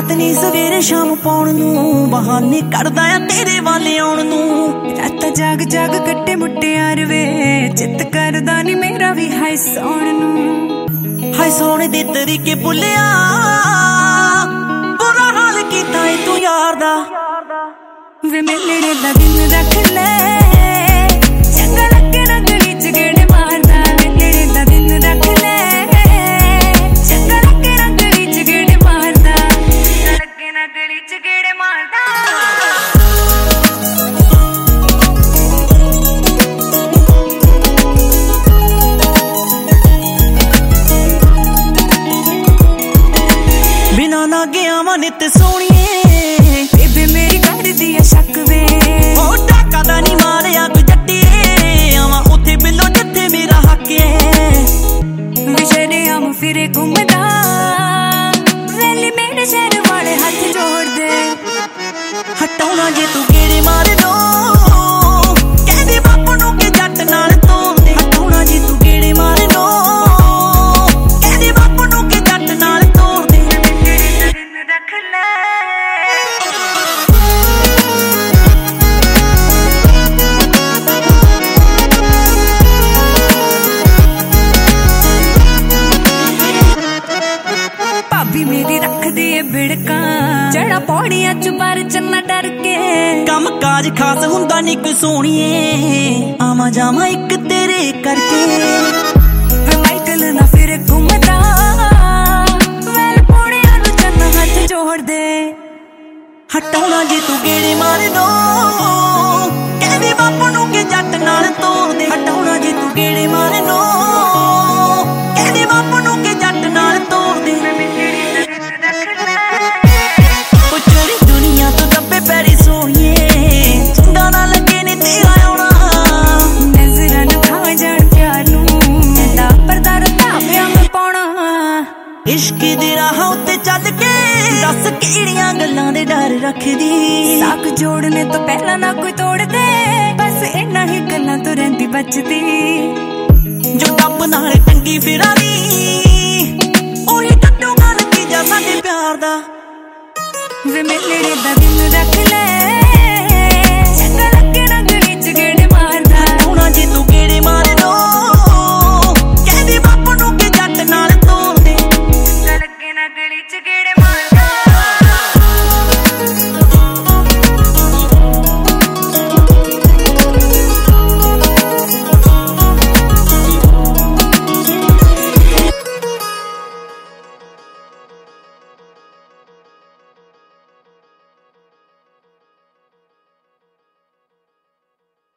रात नी सवेरे शाम पाउण नूं बहाने करदा आ तेरे वाले आउण नूं। रात जाग जाग कट्टे मुट्टियार वे चित करदा नी मेरा भी हाय सौण नूं। हाय सौण दे तरीके भुल्लिया बुरा हाल कीता ए तू यार दा। वे मेले दा दिन रख ले चंगा लगे ना गली च गेड़े मारदा। मेले दा दिन रख ले चंगा लगे ना गली च गेड़े मारदा। लगे ना गली च गेड़े मारदा। बिना ना गया वा नित सोहणीए बेबे मेरी कर दिया शक वे ओ टाका दा नी मारिया कोई जट्टिए आवां उत्थे बिल्लो जिथे मेरा हक है। विशरे हम फिरे घूमदा वेली मेरे शहर वाले हाथ जोड़ दे। हटाउणा जे तू गेड़े मार दो कहदे बापू नूं के जट नाल तोड़ दे। हटाउणा जे तू गेड़े मार दो कहदे बापू नूं के जट नाल तोड़ दे। रख ले भाभी मेरी रख दिए बिड़का चढ़ा पौड़ियां च पर चन्ना डर के। कम काज खास हुंदा नी कोई सोहणीए आवां जावां इक तेरे करके। वे माइकल ना फिर घूमदा वेल पौड़ियां नूं चन्ना हाथ जोड़ दे। हटाउणा जे तू गेड़े मार दो कहदे बापू नूं के जट नाल तोड़ दे। हटाउणा जे तू गेड़े मार दो कहदे बापू नूं के जट नाल तोड़ दे। ओ चोरी दुनिया तो दब्बे पैरी सोहणीए चंगा ना लगे नी तेरा आउणा। नज़रां नूं खा जाण प्यार नूं एदा पर्दा रतावियां में पाउणा। इश्क दे राह उत्ते चल के दस किहड़ियां गल्लां दे डर रखदी। साक जोड़ने तो पहला ना कोई तोड़ दे बस इन्ना ही गल्लां तो रहिंदी बचदी। जो टप नाल टंगी फिरां दी ओही टट्टूगा नतीजा साडे प्यार दा। वे मेले दा दिन रख ले